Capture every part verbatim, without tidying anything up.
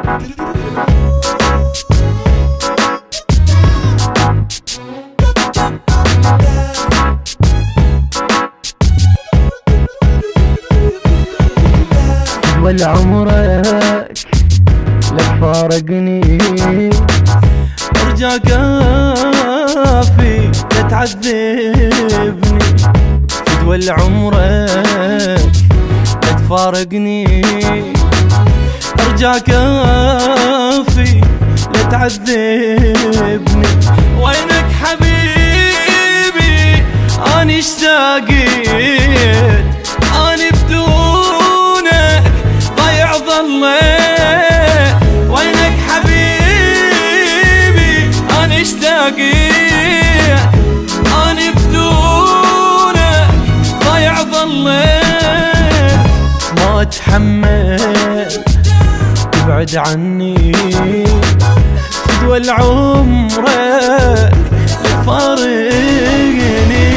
والعمرك لك فارقني، ارجع كافي لا تعذبني. فدوى عمرك لا تفارقني، ارجع كافي لا تعذبني. وينك حبيبي اني اشتاقيت، اني بدونك ضيع ظليت. وينك حبيبي اني اشتاقيت، اني بدونك ضيع ظليت. ما اتحمل تبعد عني، فدوى عمرك لا تفارقني.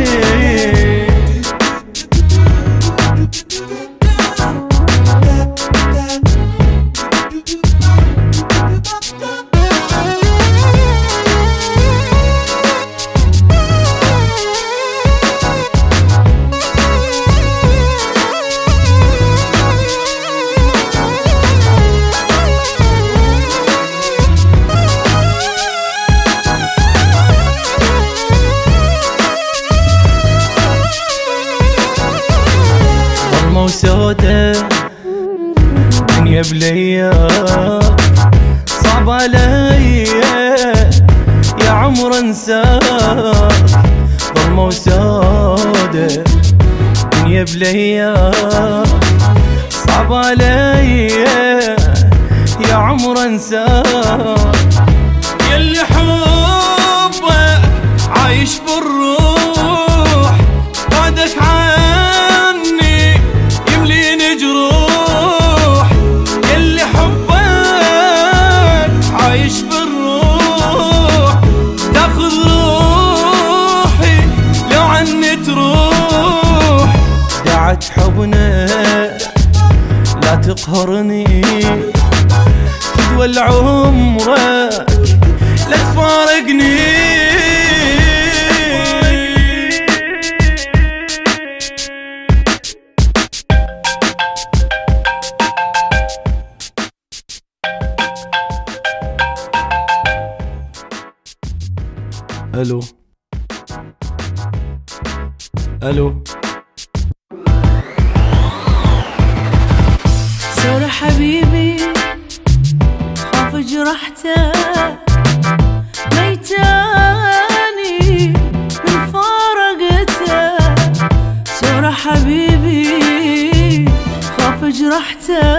ظلمة وسودة دنيا بلياك، صعب علي يا عمر انساك. ظلمة وسودة دنيا بلياك، صعب علي يا عمر انساك. يلي حبك عايش بالروح، بعدك عني يمليني جروح. يلي حبك عايش بالروح، تاخذ روحي لو عني تروح. دعت حبنا لا تقهرني، فدوى عمرك لا تفارقني. الو الو سوري حبيبي خاف جرحته، ميتاني من فارقته. سوري حبيبي خاف جرحته،